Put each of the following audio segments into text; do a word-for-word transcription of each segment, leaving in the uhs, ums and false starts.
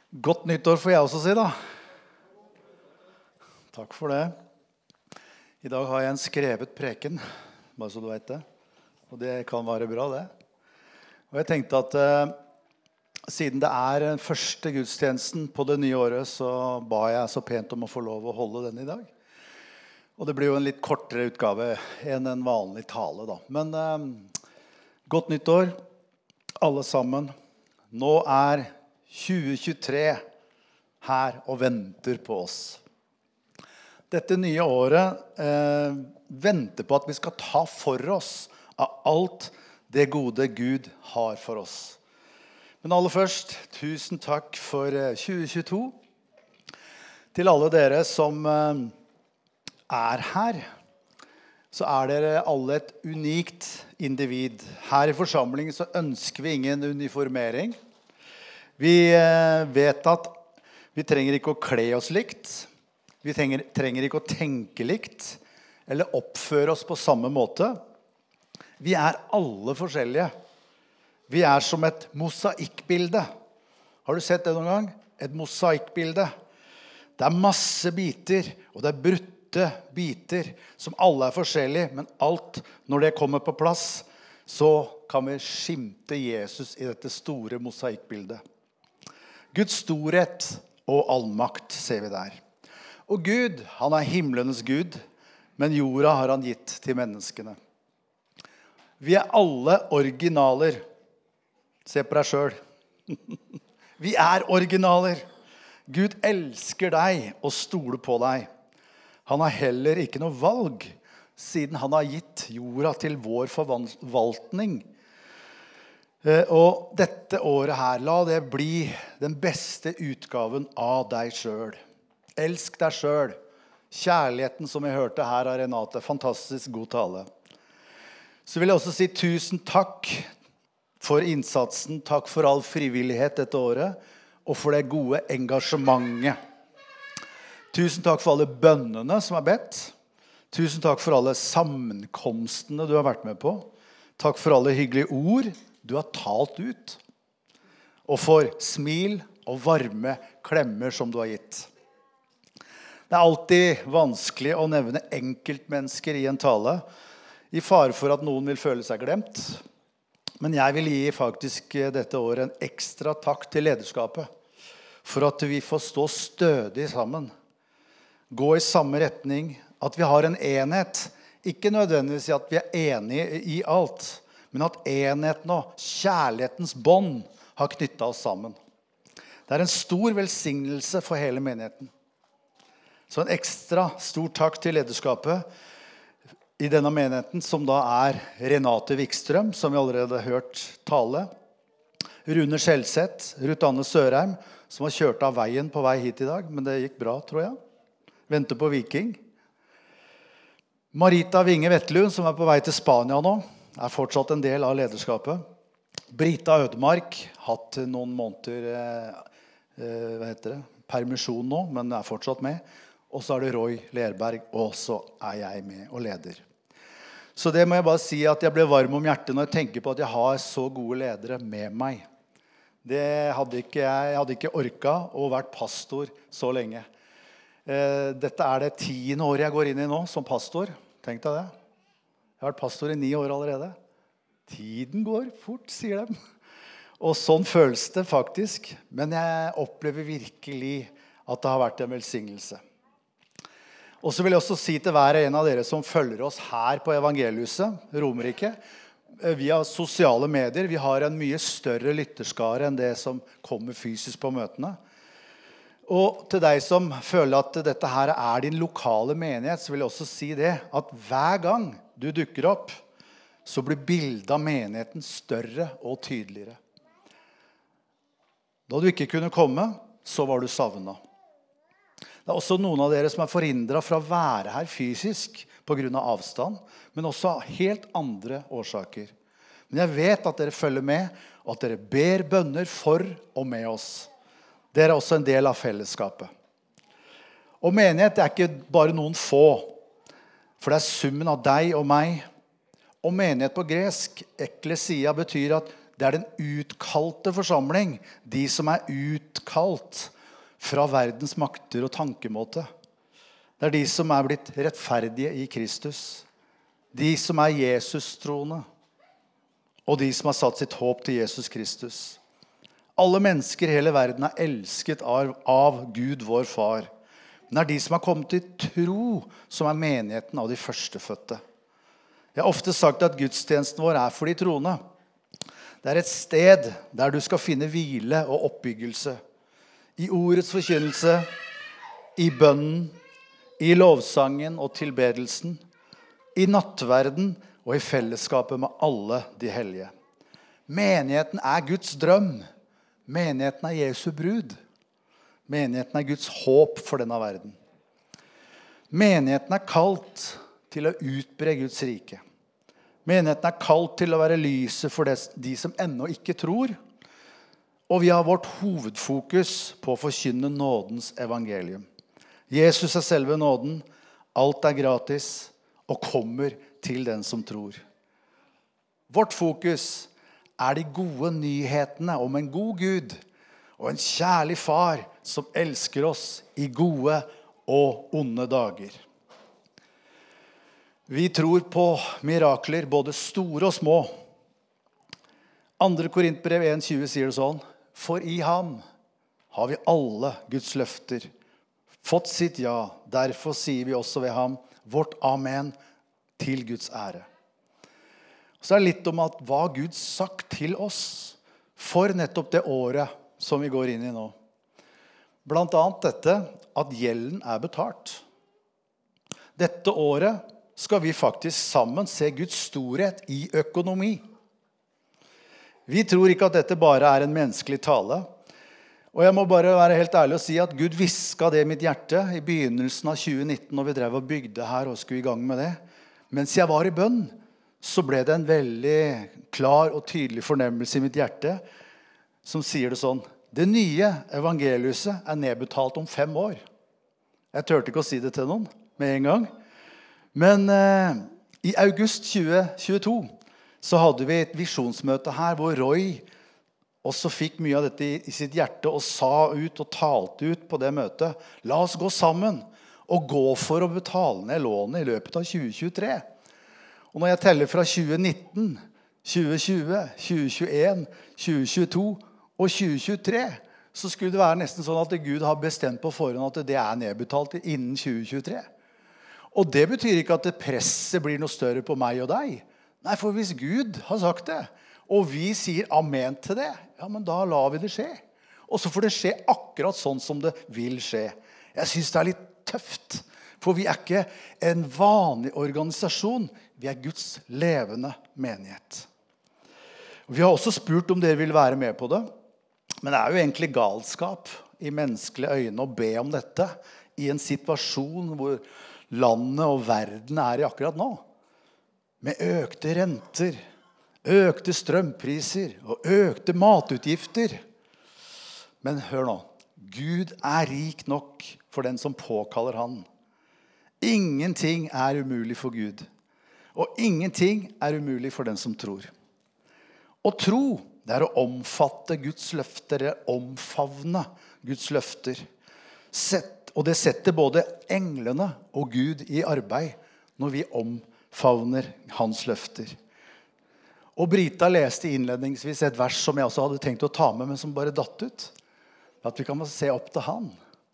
Godt nyttår får jeg også si da. Takk for det. I dag har jeg en skrevet preken, bare så du vet det. Og det kan være bra det. Og jeg tenkte at eh, siden det er den første gudstjenesten på det nye året, så ba jeg så pent om å få lov å holde den i dag. Og det blir jo en litt kortere utgave enn en vanlig tale da. Men eh, godt nyttår, alle sammen. Nå er tjue tjuetre her og venter på oss. Dette nye året eh, venter på at vi skal ta for oss av alt det gode Gud har for oss. Men aller først, tusen takk for eh, tjue tjueto. Til alle dere som eh, er her, så er dere alle et unikt individ. Her i forsamlingen så ønsker vi ingen uniformering. Vi vet at vi trenger ikke å kle oss likt, vi trenger, trenger ikke å tenke likt, eller oppføre oss på samme måte. Vi er alle forskjellige. Vi er som et mosaikkbilde. Har du sett det noen gang? Et mosaikkbilde. Det er masse biter, og det er brutte biter, som alle er forskjellige, men alt, når det kommer på plass, så kan vi skimte Jesus i dette store mosaikkbildet. Guds storhet og allmakt ser vi der. Og Gud, han er himlenes Gud, men jorda har han gitt til menneskene. Vi er alle originaler. Se på deg selv. Vi er originaler. Gud elsker deg og stoler på deg. Han har heller ikke noe valg, siden han har gitt jorda til vår forvaltning. Og dette året her, la det bli den beste utgaven av deg selv. Elsk deg selv. Kjærligheten som vi hørte her av Renate, fantastisk god tale. Så vil jeg også si tusen takk for innsatsen, takk for all frivillighet dette året, og for det gode engasjementet. Tusen takk for alle bønnene som er bedt. Tusen takk for alle sammenkomstene du har vært med på. Takk for alle hyggelige ord du har talt ut, og for smil og varme klemmer som du har gitt. Det er alltid vanskelig å nevne enkeltmennesker i en tale, i fare for at noen vil føle seg glemt. Men jeg vil gi faktisk dette året en ekstra takk til lederskapet, for at vi får stå stødig sammen, gå i samme retning, at vi har en enhet, ikke nødvendigvis at vi er enige i alt, men at enheten og kjærlighetens bånd har knyttet oss sammen. Det er en stor velsignelse for hele menigheten. Så en ekstra stor takk til lederskapet i denne menigheten, som da er Renate Wikstrøm, som vi allerede har hørt tale. Rune Skjelseth, Ruth Anne Sørheim, som har kjørt av veien på vei hit i dag, men det gikk bra, tror jeg. Venter på Viking. Marita Vinge Vettlund, som er på vei til Spania nå, er fortsatt en del av lederskapet. Brita Ødemark, hatt noen måneder eh, hva heter det? Permisjon nå, men er fortsatt med. Og så er det Roy Lerberg, og så er jeg med og leder. Så det må jeg bare si at jeg ble varm om hjertet når jeg tenker på at jeg har så gode ledere med meg. Det hadde ikke jeg, jeg hadde ikke orket å vært pastor så lenge. Eh, dette er det tiende året jeg går inn i nå som pastor. Tenk deg det. Jeg har vært pastor i ni år allerede. Tiden går fort, sier de. Og sånn føles det faktisk. Men jeg opplever virkelig at det har vært en velsignelse. Og så vil jeg også si til hver en av dere som følger oss her på Evangeliuset, Romerike, via sosiale medier. Vi har en mye større lytterskare enn det som kommer fysisk på møtene. Og til deg som føler at dette her er din lokale menighet, så vil jeg også si det, at hver gang du dukker opp, så blir bildet av menigheten større og tydeligere. Da du ikke kunne komme, så var du savnet. Det er også noen av dere som er forhindret fra å være her fysisk på grunn av avstand, men også av helt andre årsaker. Men jeg vet at dere følger med, og at dere ber bønner for og med oss. Dere er også en del av fellesskapet. Og menighet er ikke bare noen få, for det er summen av deg og meg. Og menighet på gresk, eklesia, betyr at Det er den utkalte forsamling, de som er utkalt fra verdens makter og tankemåte. Det er de som er blitt rettferdige i Kristus. De som er Jesus-troende. Og de som har satt sitt håp til Jesus Kristus. Alle mennesker i hele verden er elsket av, av Gud, vår far. Men det er de som har kommet til tro, som er menigheten av de førstefødte. Jeg har ofte sagt at gudstjenesten vår er for de troende. Det er et sted der du skal finne hvile og oppbyggelse. I ordets forkynnelse, i bønnen, i lovsangen og tilbedelsen, i nattverden og i fellesskapet med alle de hellige. Menigheten er Guds drøm. Menigheten er Jesu brud. Menigheten er Guds håp for denne verden. Menigheten er kalt til å utbre Guds rike. Menigheten er kalt til å være lyset for de som ennå ikke tror. Og vi har vårt hovedfokus på å forkynne nådens evangelium. Jesus er selve nåden, alt er gratis og kommer til den som tror. Vårt fokus er de gode nyhetene om en god Gud og en kjærlig far som elsker oss i gode og onde dager. Vi tror på mirakler, både store og små. Andre Korintbrev en tjue sier det sånn: For i ham har vi alle Guds løfter fått sitt ja. Derfor sier vi også ved ham vårt amen til Guds ære. Så er det litt om at hva Gud sagt til oss for nettopp det året som vi går inn i nå. Blant annet dette at gjelden er betalt. Dette året skal vi faktisk sammen se Guds storhet i økonomi. Vi tror ikke at dette bare er en menneskelig tale. Og jeg må bare være helt ærlig og si at Gud visket det i mitt hjerte i begynnelsen av tjue nitten, når vi drev og bygde her og skulle i gang med det. Mens jeg var i bønn, så ble det en veldig klar og tydelig fornemmelse i mitt hjerte som sier det sånn: det nye evangeliuset er nedbetalt om fem år. Jeg tørte ikke å si det til noen med en gang. Men eh, i august tjue tjueto så hadde vi et visjonsmøte her hvor Roy også fikk mye av dette i, i sitt hjerte og sa ut og talte ut på det møtet. La oss gå sammen og gå for å betale ned lånet i løpet av tjue tjuetre. Og når jeg teller fra tjue nitten, tjue tjue, tjue tjueen, tjue tjueto og tjue tjuetre, så skulle det være nesten sånn at Gud har bestemt på forhånd at det er nedbetalt innen tjue tjuetre. Og det betyr ikke at det presset blir noe større på meg og deg. Nei, for hvis Gud har sagt det, og vi sier amen til det, ja, men da lar vi det skje. Og så får det skje akkurat sånn som det vil skje. Jeg synes det er litt tøft, for vi er ikke en vanlig organisasjon. Vi er Guds levende menighet. Vi har også spurt om dere vil være med på det, men det er jo egentlig galskap i menneskelige øyne å be om dette i en situasjon hvor landet og verden er i akkurat nå. Med økte renter, økte strømpriser og økte matutgifter. Men hør nå, Gud er rik nok for den som påkaller han. Ingenting er umulig for Gud, og ingenting er umulig for den som tror. Å tro, det er å omfatte Guds løfter, det er å omfavne Guds løfter. Sett, og det setter både englene og Gud i arbeid når vi omfavner hans løfter. Og Brita leste innledningsvis et vers som jeg også hadde tenkt å ta med, men som bare datt ut. At vi kan se opp til han.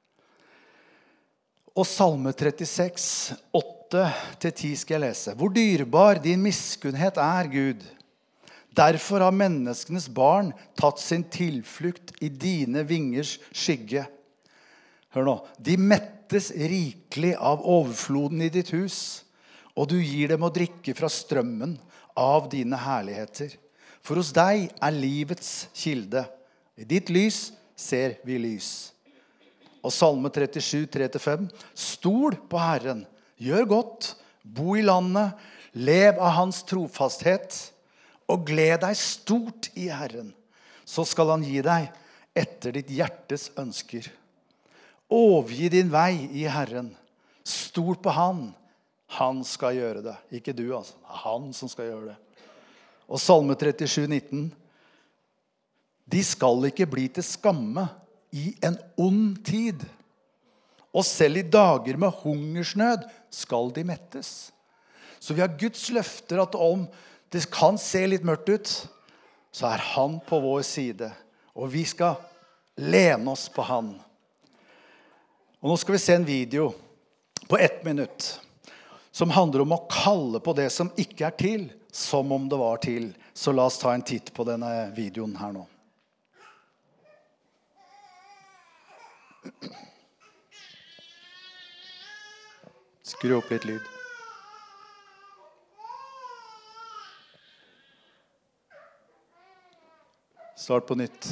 Og Salme trettiseks, åtte til ti skal jeg lese. Hvor dyrbar din miskunnhet er, Gud. Derfor har menneskenes barn tatt sin tilflukt i dine vingers skygge. Hør nå. De mettes rikelig av overfloden i ditt hus, og du gir dem å drikke fra strømmen av dine herligheter. For hos deg er livets kilde. I ditt lys ser vi lys. Og Salme trettisju, tre til fem. Stol på Herren, gjør godt, bo i landet, lev av hans trofasthet, og gled deg stort i Herren. Så skal han gi deg etter ditt hjertes ønsker. Overgi din vei i Herren. Stol på han. Han skal gjøre det. Ikke du, altså. Han som skal gjøre det. Og Salme trettisju, nitten. De skal ikke bli til skamme i en ond tid. Og selv i dager med hungersnød skal de mettes. Så vi har Guds løfter at om det kan se litt mørkt ut, så er han på vår side. Og vi skal lene oss på han. Og nå skal vi se en video på ett minutt, som handler om å kalle på det som ikke er til, som om det var til. Så la oss ta en titt på denne videoen her nå. Skru opp litt lyd. Start på nytt.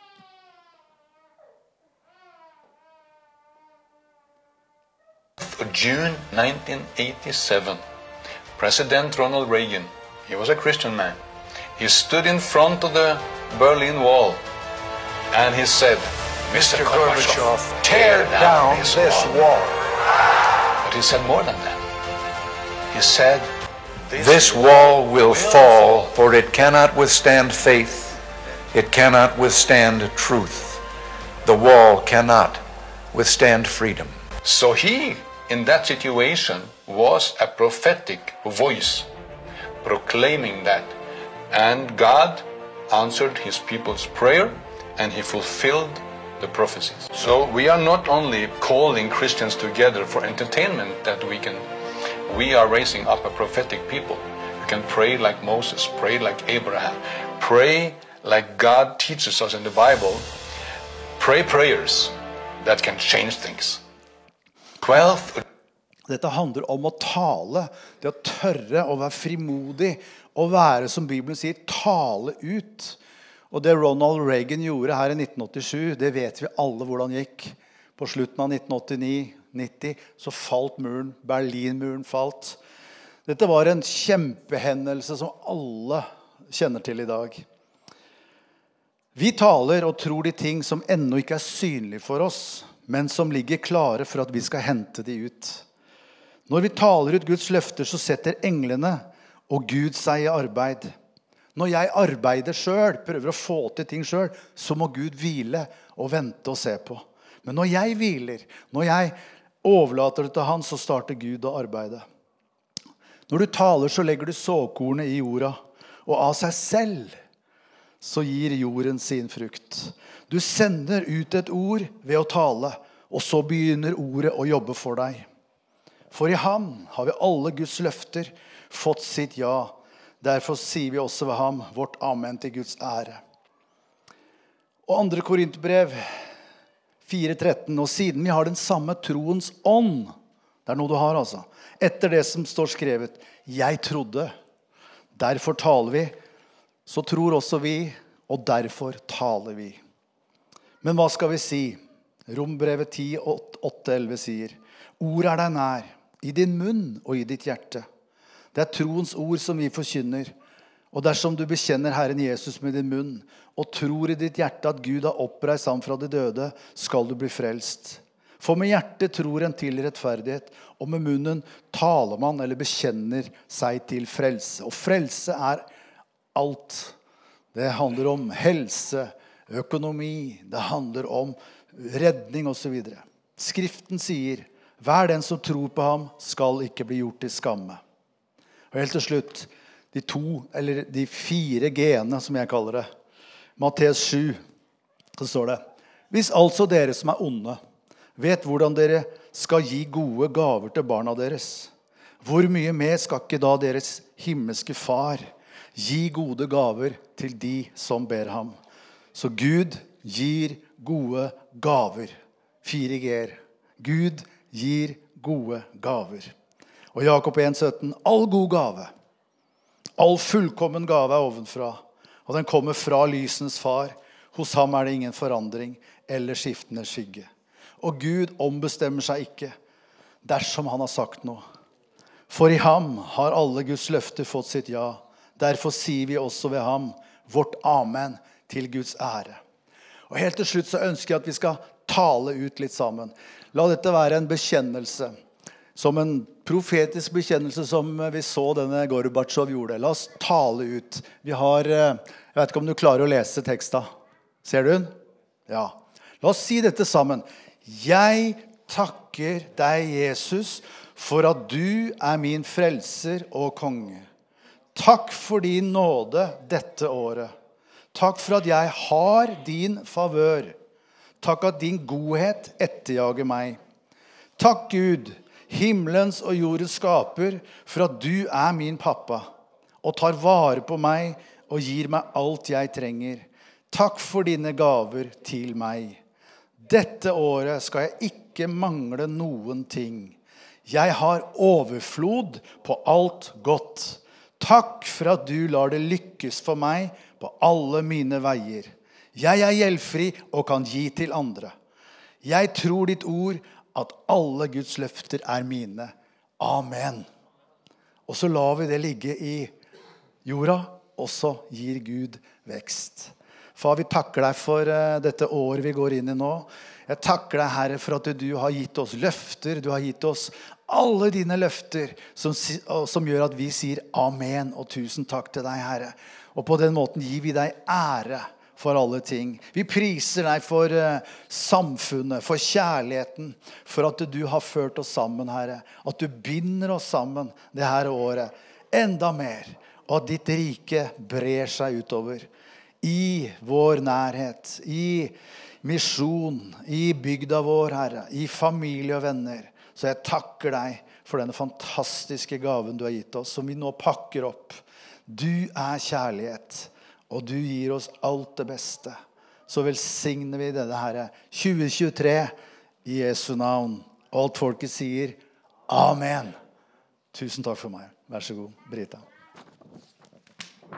June nineteen eighty-seven, President Ronald Reagan, he was a Christian man. He stood in front of the Berlin Wall and he said, Mister Gorbachev, tear down this wall. But he said more than that. He said, this wall will fall, for it cannot withstand faith. It cannot withstand truth. The wall cannot withstand freedom. So he, in that situation, was a prophetic voice proclaiming that. And God answered his people's prayer and he fulfilled the prophecies. So we are not only calling Christians together for entertainment that we can, we are raising up a prophetic people. We can pray like Moses, pray like Abraham, pray like God teaches us in the Bible. Pray prayers that can change things. twelve. Dette handler om å tale, det å tørre å være frimodig, og være, som Bibelen sier, tale ut. Og det Ronald Reagan gjorde her i nitten åttisju, det vet vi alle hvordan gikk. På slutten av nitten åttini nitti så falt muren, Berlinmuren falt. Dette var en kjempehendelse som alle kjenner til i dag. Vi taler og tror de ting som ennå ikke er synlige for oss, men som ligger klare for at vi skal hente de ut. Når vi taler ut Guds løfter, så setter englene og Gud seg i arbeid. Når jeg arbeider selv, prøver å få til ting selv, så må Gud hvile og vente og se på. Men når jeg hviler, når jeg overlater det til han, så starter Gud å arbeide. Når du taler, så legger du såkornet i jorda, og av seg selv så gir jorden sin frukt. Du sender ut et ord ved å tale, og så begynner ordet å jobbe for deg. For i ham har vi alle Guds løfter fått sitt ja. Derfor sier vi også ved ham vårt amen til Guds ære. Og andre Korinterbrev fire tretten, og siden vi har den samme troens ånd, det er noe du har altså, etter det som står skrevet, jeg trodde, derfor taler vi, så tror også vi, og derfor taler vi. Men hva skal vi si? Rombrevet ti åtte elleve sier, ord er deg nær, i din munn og i ditt hjerte. Det er troens ord som vi forkynner. Og dersom du bekjenner Herren Jesus med din munn, og tror i ditt hjerte at Gud har oppreist ham fra de døde, skal du bli frelst. For med hjertet tror en til rettferdighet, og med munnen taler man eller bekjenner seg til frelse. Og frelse er alt. Det handler om helse, økonomi, det handler om redning og så videre. Skriften sier, hver den som tror på ham skal ikke bli gjort til skamme. Og helt til slutt, de to, eller de fire G-ene som jeg kaller det. Matteus sju, så står det, hvis altså dere som er onde, vet hvordan dere skal gi gode gaver til barna deres, hvor mye mer skal ikke da deres himmelske far gi gode gaver til de som ber ham? Så Gud gir gode gaver. Fire G-er. Gud gir gode gaver. Og Jakob en sytten, all god gave, all fullkommen gave er ovenfra, og den kommer fra lysens far. Hos ham er det ingen forandring eller skiftende skygge. Og Gud ombestemmer seg ikke, dersom han har sagt noe. For i ham har alle Guds løfter fått sitt ja. Derfor sier vi også ved ham vårt amen til Guds ære. Og helt til slutt så ønsker jeg at vi skal tale ut litt sammen. La dette være en bekjennelse, som en profetisk bekjennelse som vi så denne Gorbachev gjorde. La oss tale ut. Vi har, jeg vet ikke om du klarer å lese teksten. Ser du den? Ja. La oss si dette sammen. Jeg takker deg, Jesus, for at du er min frelser og konge. Takk for din nåde dette året. Takk for at jeg har din favør. Takk at din godhet etterjager meg. Takk Gud, himmelens og jordens skaper, for at du er min pappa, og tar vare på meg og gir meg alt jeg trenger. Takk for dine gaver til meg. Dette året skal jeg ikke mangle noen ting. Jeg har overflod på alt godt. Takk for at du lar det lykkes for meg på alle mine veier. Jeg er gjeldfri og kan gi til andre. Jeg tror ditt ord at alle Guds løfter er mine. Amen. Og så lar vi det ligge i jorda, og så gir Gud vekst. Far, vi takker deg for dette året vi går inn i nå. Jeg takker deg, Herre, for at du har gitt oss løfter. Du har gitt oss alle dine løfter som, som gjør at vi sier amen og tusen takk til deg, Herre. Og på den måten gir vi deg ære for alle ting. Vi priser deg for uh, samfunnet, for kjærligheten, for at du har ført oss sammen, Herre. At du binder oss sammen det her året enda mer, og at ditt rike brer seg utover i vår nærhet, i misjon, i bygda vår, Herre, i familie og venner. Så jeg takker deg for denne fantastiske gaven du har gitt oss, som vi nå pakker opp. Du er kjærlighet, og du gir oss alt det beste. Så velsigner vi dette, Herre, tjue tjuetre i Jesu navn. Og alt folket sier, amen. Tusen takk for meg. Vær så god, Brita.